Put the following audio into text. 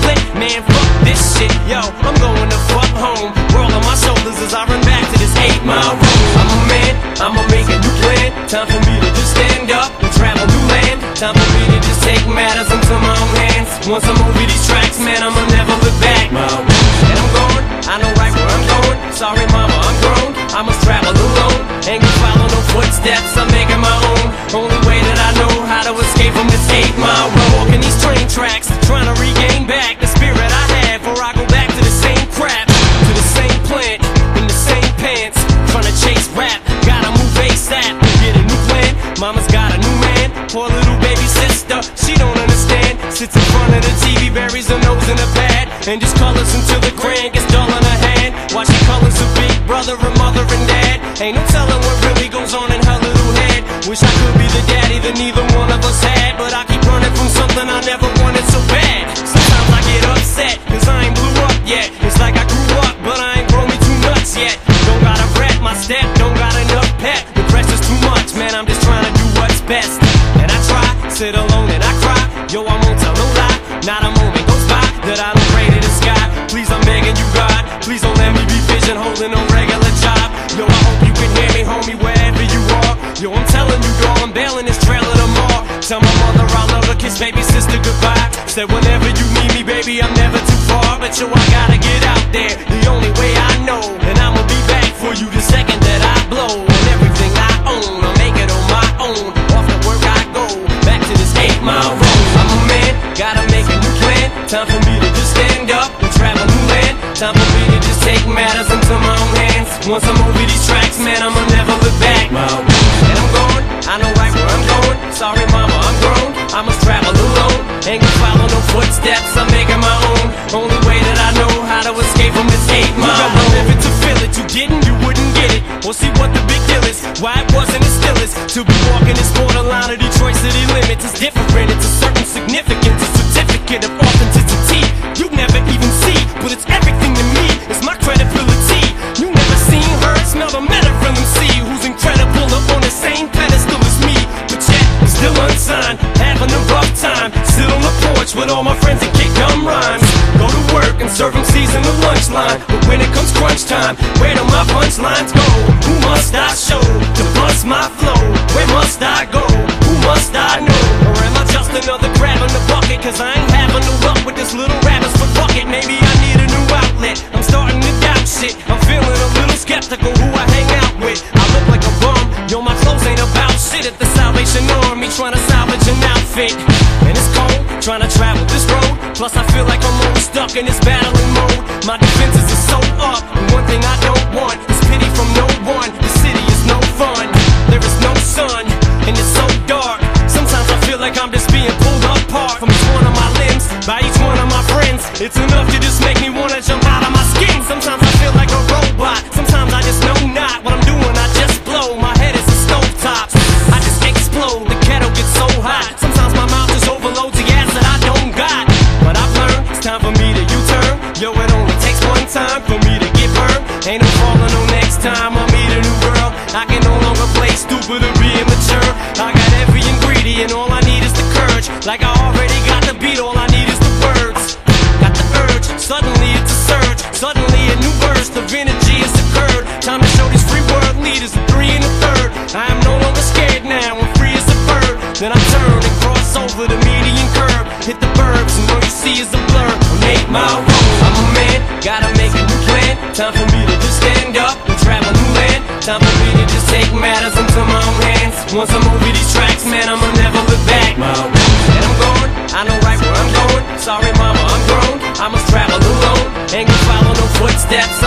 split. Man, fuck this shit, yo, I'm going to fuck home. Roll on my shoulders as I run back to this 8-mile road. I'm a man, I'ma make a new plan. Time for me to just stand up and travel new land. Time for me to just take matters into my own hands. Once I'm over these tracks, man, I'ma never look back. And I'm going, I know right where I'm going. Sorry mama, I'm grown, I must travel alone. Ain't gonna follow no footsteps, I'm making my own. Only way that I know how to escape from this 8-mile road. Walking these train tracks, trying to regain back the spirit I had before I go back to the same crap, to the same plant, in the same pants, trying to chase rap. Gotta move ASAP, get a new plan. Mama's got a new man, poor little baby sister, she don't understand. Sits in front of the TV, buries her nose in a pad, and just colors until the crayon gets dull in her hand. While she colors her big brother, her mother and dad. Ain't no telling what really goes on in her little head. Wish I could be the daddy that neither one of us had, but I keep running from something I never wanted so bad. Sometimes I get upset, cause I ain't blew up yet. It's like I grew up, but I ain't grown me too nuts yet. Don't gotta rap my step, don't got enough pep. The pressure's too much, man, I'm just trying to do what's best. And I try, sit alone and I cry. Yo, I won't tell no lie, not a moment goes by that I don't pray to the sky. Please, I'm begging you, God, please don't let me be pigeonholing no regular job. Yo, I hope you can hear me, homie, wherever you are. Yo, I'm telling you, dog, I'm bailing this trailer tomorrow. Tell my mother I love her, kiss baby sister goodbye. Said whenever you need me, baby, I'm never too far. But yo, I gotta get out there, the only way I know. And I'ma be back for you the second that I blow. And everything I own, I'll make it on my own. Off the work I go, back to this 8-mile road. I'm a man, gotta make a new plan. Time for me to just stand up and travel new land. Time for me to just take matters into my own hands. Once I'm over these tracks, man, I'ma never look back. And I'm going, I know right where I'm going. Sorry mama, I'm grown, I must travel alone. Ain't gonna follow no footsteps, I'm making my own. Only way that I know how to escape from this 8-mile road. You gotta live it to feel it, you didn't, you wouldn't get it. Or see what the big deal is, why it wasn't as still is. To be walking this borderline of Detroit city limits is different. It's a certain significance, a certificate of authenticity you never even see, but it's everything to me. It's my credibility. You never seen, heard, smelled, or met a real MC who's incredible up on the same pedestal as me. But yet, still unsigned, having a rough time. Sit on the porch with all my friends and kick dumb rhymes. Go to work and serve MCs in the lunch line. But when it comes crunch time, where do my punchlines go? Who must I show to bust my flow? Where must I go? Who must I know? Or am I just another crab in the bucket? Cause I ain't having no luck with this little rabbit's foot bucket. Maybe I need a new outlet, I'm starting to doubt shit. I'm feeling a little skeptical who I hang out with. I look like a bum, yo, my clothes ain't about shit. At the Salvation Army trying to salvage an outfit. And it's cold, trying to travel this road. Plus I feel like I'm always stuck in this battling mode. My defenses are so up, and one thing I don't want is pity from no one. The city is no fun, there is no sun, and it's so dark. Sometimes I feel like I'm just being pulled apart from each one of my limbs, by each one of my friends. It's enough to just make me wanna jump out of my skin. Sometimes I feel like a robot, sometimes I just know not what I'm doing, I just blow. My head is a stovetop, I just explode, the kettle gets so hot. Sometimes my mouth just overloads the gas that I don't got. But I've learned, it's time for me to U-turn. Yo, it only takes one time for me to get burned. Ain't no falling on next time I meet a new girl. I can no longer play stupid or be immature. I got every ingredient, all I need is the courage. Like I already got the beat, all I need is the words. Got the urge, suddenly it's a surge. Suddenly a new burst of energy has occurred. Time to show these free world leaders a 3 and a 3rd. I am no longer scared now, I'm free as a bird. Then I turn and cross over the median curve. Hit the burbs and all you see is a blur. On 8-mile road, I'm a man, gotta make a new plan. Time for me to just stand up and travel new land. Time for me to just take matters into my own hands. Once I'm over these tracks, man, I'ma never look back. And I'm going, I know right where I'm going. Sorry mama, I'm grown, I must travel alone. Ain't gonna follow no footsteps,